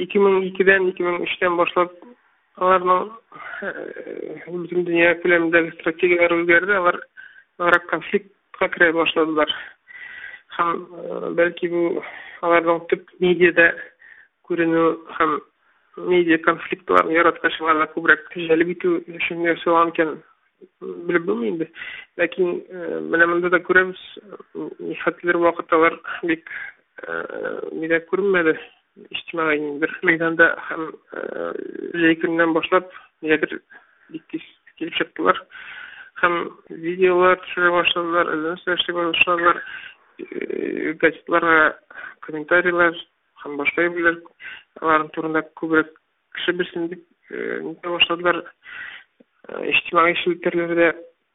2002'den 2003'ten başlap аларның bütün dünya ko'lamidagi strategiyalar o'zgardi. Алар konfliktga kira boshladılar. Ham belki bu аларның tüp mediada görünü ham media konfliktlarni yaratışlarga ko'proq jalb etu uchun narsa ekan bilib bo'lmaydi. Lakin mana bunda da ko'ramiz, nihatlar vaqtlar bek media ko'rinmadi. İçtimai bir meydanda hem gününden başlap nedir diktis gelip çıktılar. Hem videolar düşüre başladılar, izlenişler başladılar, gazetlara komentariyler, hem başka yerler, onların turunda kubrak kişi birsindik başladılar. İçtimai şirketlerde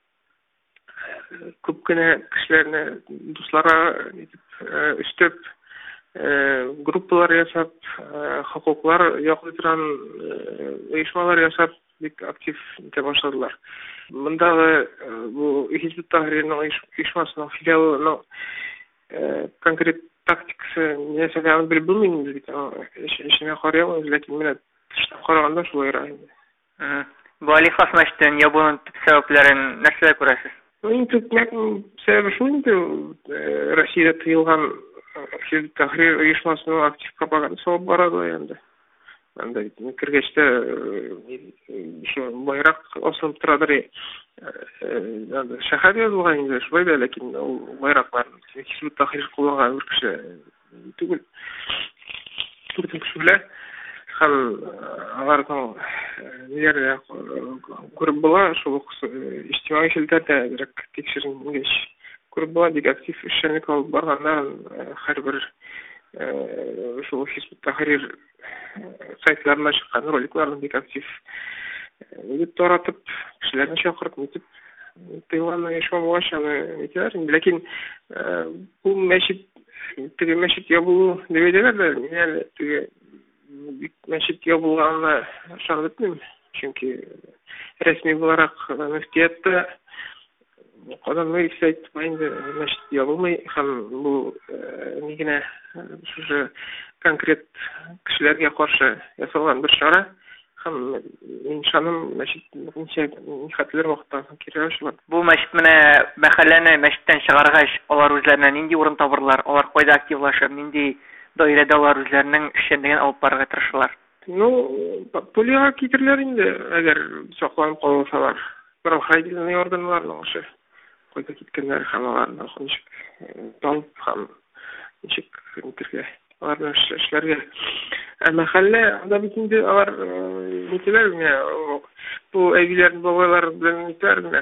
köpkene kişilerine, dostlara üstüp gruppalar yasap, hukuklar yo'qlitiran uyushmalar yasap bek aktiv ete başladılar. Bundağı bu Hizb ut-Tahrirning uyushmasining filialining konkret taktikasi nesini bilib bo'lmaymiz. Ishini qarayapmiz, lekin meni tishdan qaraganda shulay ra'yim. Bu Ali Hasmashdan ya bunun tüp sebeplerin nerede görürsüz? Eng tüp sebebi şu indi, Rossiyada tıyılgan Hizb ut-Tahrir uyushmasining aktiv propagandasi olib boradi endi. Endi kirgachda shu bayroq osilib turadi. Endi shahar yozilgan edi, shunday, lekin u bayroqlarni Hizb ut-Tahrir qo'llagan bir kishi tugul. Butun kishilar ham alarning yerda ko'rib bo'lar, shu ijtimoiy shillarda direkt tekshiringach ko'rib bo'ladi, aktiv ishlarni olib borganlar har bir shu Hizb ut-Tahrir saytlarına çıkan roliklarını dik aktif taratıp kişilerini çağırıp mitip Tayvan'la yaşamaya başladı. Lakin bu meşit yapılı devedeler de yani meşit yapılanla şan etmeyeyim. Çünkü resmi olarak müftiyette adamlar isteyip meşit yapılmayı hem bu nigine şu konkret kişilerge karşı yapılan bir şara hem insanın meşit nihatler vaqtdan kiriyor. Bu meşit mene mahalleni meşitten çıkargaç olar üzerine nindi urun tabırlar, olar koyda aktivlaşıp nindi dairede olar üzerinden işlendegen alıp barga tırışırlar. Poliga kitirler indi eğer saklanıp kalsalar. Biroq haydilni organlarning o'sha qo'yda ketganlar ham ularni xunishib olib ham nechik interga ularni ishlarga mahalla odam ikindi ular nechlarga bu evlerin babalar bilan nechlarga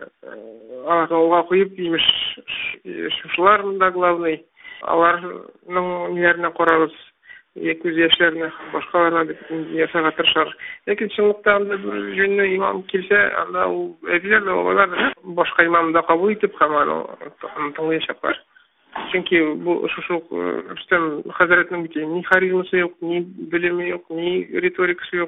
ularga qo'yib deymiz shular da главный ularning nilarini qarabız 200 yaşlarına başkalarına yasağa tırşar. Lakin çınlıkta bir jönlü imam kilse, anda o evliler de obalar başka imam da kabul edip hemen onu yaşapar. Çünkü bu şu Rüstem Hazretinin ni harizması yok, ni bilimi yok, ni retorikası yok.